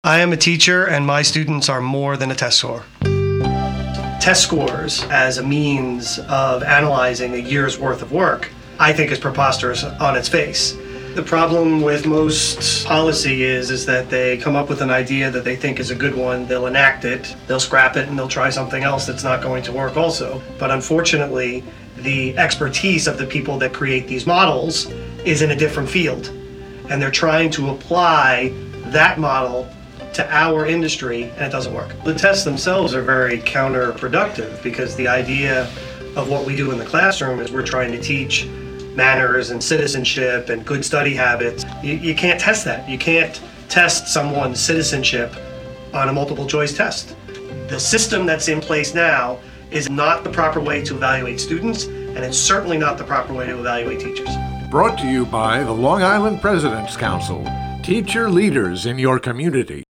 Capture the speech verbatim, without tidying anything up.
I am a teacher, and my students are more than a test score. Test scores as a means of analyzing a year's worth of work, I think is preposterous on its face. The problem with most policy is, is that they come up with an idea that they think is a good one, they'll enact it, they'll scrap it, and they'll try something else that's not going to work also. But unfortunately, the expertise of the people that create these models is in a different field. And they're trying to apply that model to our industry, and it doesn't work. The tests themselves are very counterproductive because the idea of what we do in the classroom is we're trying to teach manners and citizenship and good study habits. You, you can't test that. You can't test someone's citizenship on a multiple choice test. The system that's in place now is not the proper way to evaluate students, and it's certainly not the proper way to evaluate teachers. Brought to you by the Long Island President's Council. Teacher leaders in your community.